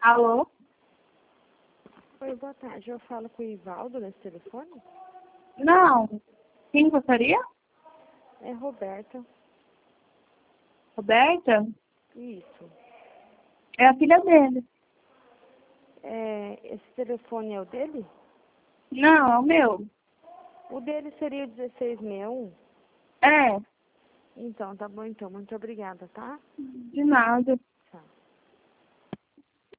Alô? Oi, boa tarde. Eu falo com o Ivaldo nesse telefone? Não. Quem gostaria? É Roberta. Roberta? Isso. É a filha dele. Esse telefone é o dele? Não, é o meu. O dele seria o 1661? É, Então, tá bom então. Muito obrigada, tá? de nada.